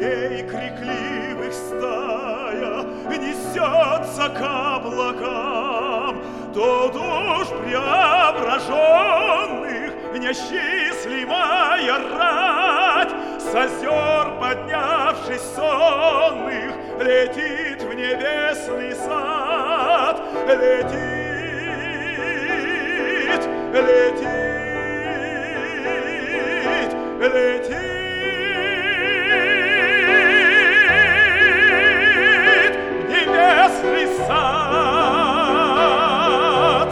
Голубей крикливых стая несется к облакам, то душ преображенных неисчислимая рать, с озер поднявшись сонных, летит в небесный сад, летит, летит, летит. Сад.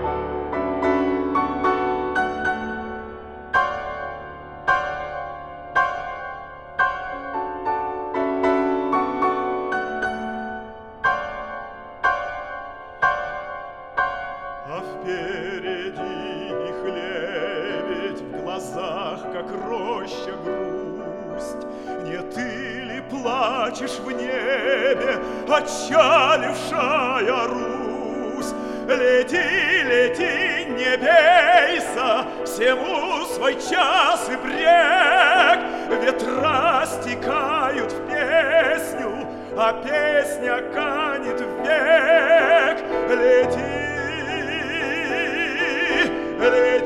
А впереди их лебедь, в глазах, как роща, грусть. Не ты ли плачешь в небе, отчалившая Русь? Лети, лети, не бейся, всему свой час и брек. Ветра стекают в песню, а песня канет век. Лети, лети.